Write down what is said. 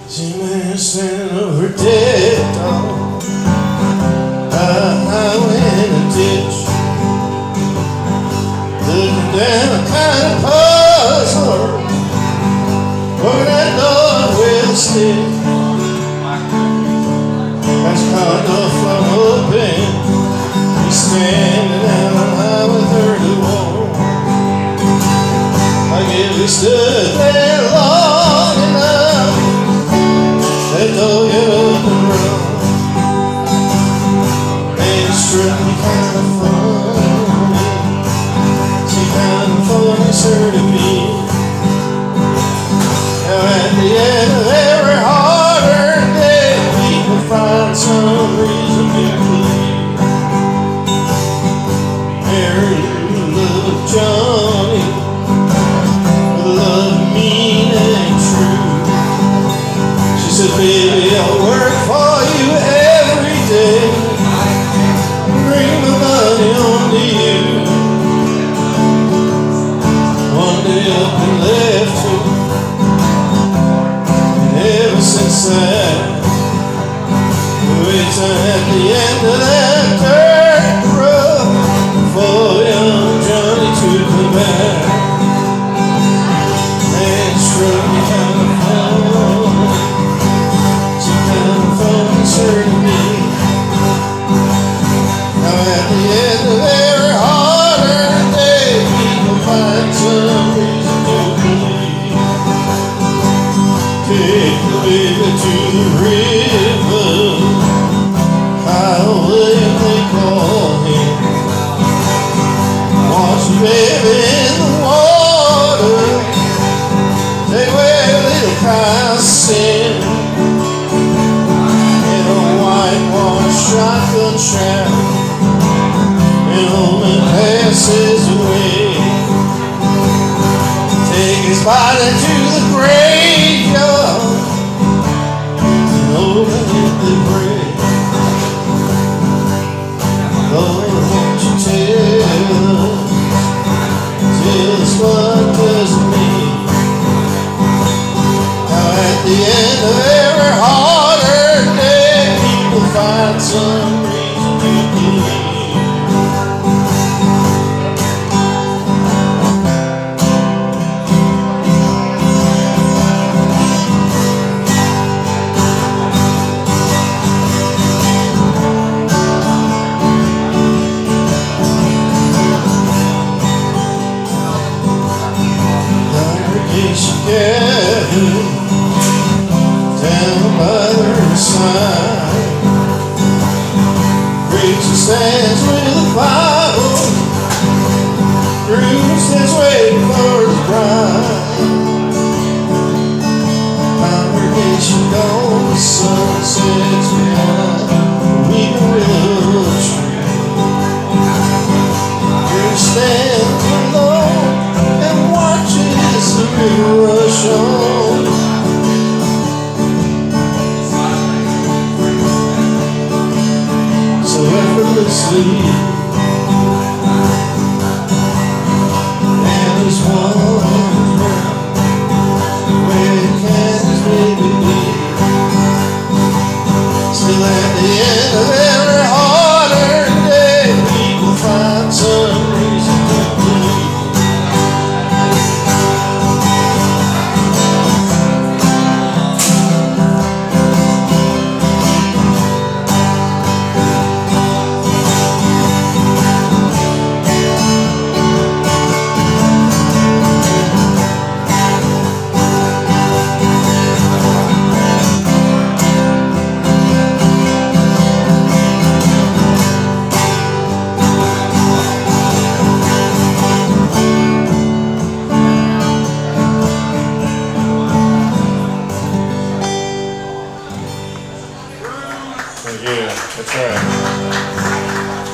See me standing over dead dog, highway in a ditch, looking down a kind of puzzler, where that dog will stick. That's car door flung open, he's standing out on Highway 31. I guess we stood there long enough. That dog got up and run, and it struck me kind of funny. See, kind of funny, sure to me. Now at the end of every hard-earned day, people find some reason to believe Mary Lou loved Johnny, but love me ain't true. She said, baby, I'll work for you every day, bring the money on to you. One day up and left her, and ever since that, wait till at the end of that dirt road for young Johnny to come back. Man, it struck me kind of funny, some kind of funny sure to me. Now at the end of every hard-earned day, people find some reason to believe. Take the baby to the river, highway they call him. Wash the baby in the water, take away a little kind of sin. In a whitewashed shotgun shack, an old man passes away. Take his body to the graveyard, and over it they pray. Lord, won't you tell us what does it mean? How at the end of every hard-earned day, people find some reason to believe. Congregation gathered down by the riverside. Preacher stands with the Bible, groom stands waiting for his bride. Congregation gone, the sun sets behind a weeping willow tree. Groom stands alone and watches the river rush on. So effortlessly, and there's one round where can his baby be? Still at the end of every hard-earned day, people find some reason to believe. Yeah, that's right.